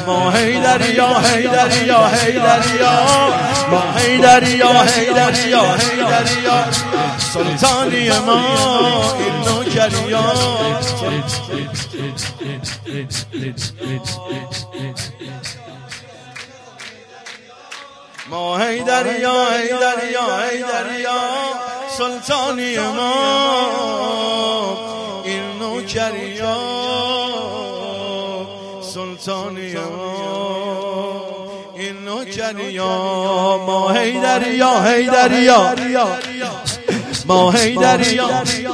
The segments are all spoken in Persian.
ما حیدریا حیدریا حیدریا ما حیدریا حیدریا حیدریا سلطانی ما این نوکریا ما حیدریا حیدریا حیدریا سلطانی ما این نوکریا سلطانی ما این نوکریا ما حیدریا حیدریا ما حیدریا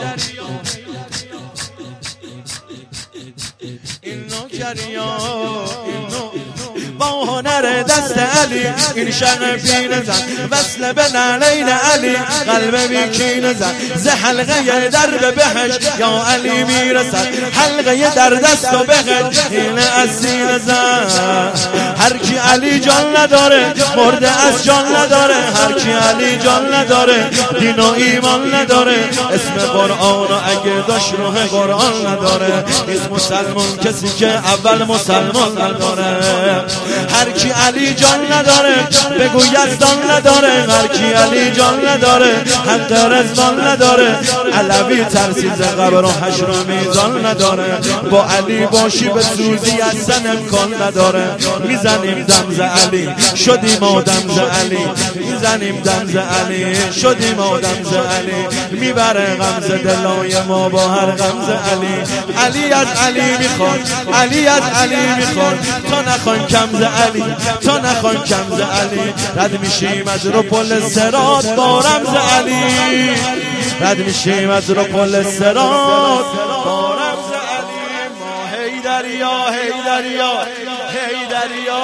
این نوکریا با هنر دست علی این شرق پین زن وصل به نعلین علی قلب بیکین زن ز حلقه در به بهش یا علی میرسد حلقه در دست و بهش این از سین زن هر کی علی جان نداره مرده از جان نداره هر کی علی جان نداره دین و ایمان نداره اسم قرآن و اگه داشت روح قرآن نداره نیست مسلمان کسی که اول مسلمان نداره هر کی علی جان نداره بگو یزدان نداره هر کی علی جان نداره حق رضوان نداره علوی ترسیز قبر و حشر و میزان نداره با علی باشی به سوزی اصلا امکان نداره میزنیم دم ز علی شدیم آدم ز علی میزنیم دم ز علی شدیم آدم ز علی میبره غم ز دلای ما با هر غم ز علی علی از علی میخواد علی از علی میخواد تا نخوان کم ز علی تا نخوان کم ز علی رد میشیم از رو پل صراط با رمز علی رد میشیم از رو پل صراط با رمز علی ما حیدریا حیدریا حیدریا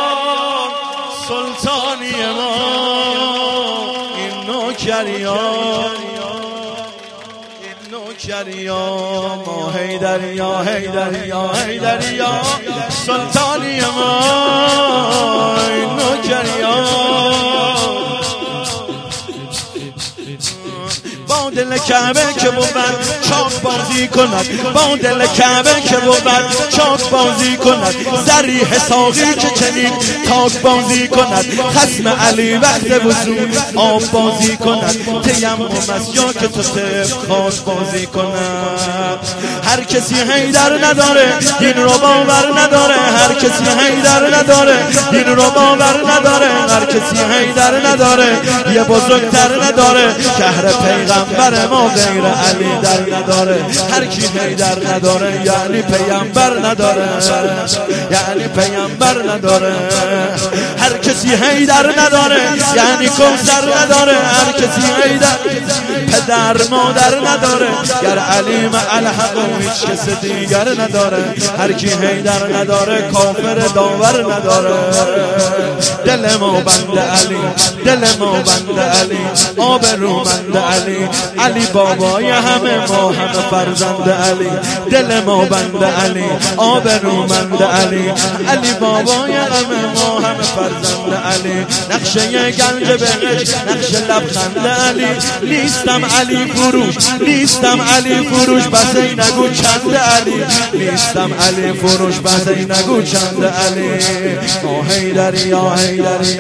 سلطانی ما این نوکریا نوکریا ما حیدریا حیدریا حیدریا سلطانی ما این نوکریا با دل کعبه که بود چاک بازی کند با دل کعبه که بود چاک بازی کند زریح ساقی که چنین تاک بازی کند خصم علی وقت وضو آب بازی کند تیمم از جا که تو خاک بازی کند هر کسی حیدر نداره دین رو باور نداره هر کسی حیدر نداره دین رو باور نداره هر کسی حیدر نداره یه بزرگتر نداره شهر پیغمبر ما غیر علی در نداره هر کی حیدر نداره یعنی پیغمبر نداره یعنی پیغمبر نداره هر کسی حیدر نداره یعنی کوثر نداره هر کسی حیدر پدر مادر نداره گر علی مع الحق و هیچ کس دیگر نداره هر کی حیدر نداره کافر داور نداره دل ما بند علی دل ما بند علی آبرومند علی علی بابای همه ما همه فرزند علی دل ما بند علی آبرومند علی علی بابای همه ما همه فرزند علی نقشه گنج بهش نقشه لبخند علی نیستم علی فروش نیستم علی فروش بس ای نگو چند علی نیستم علی فروش بس ای نگو چند علی حیدریا حیدریا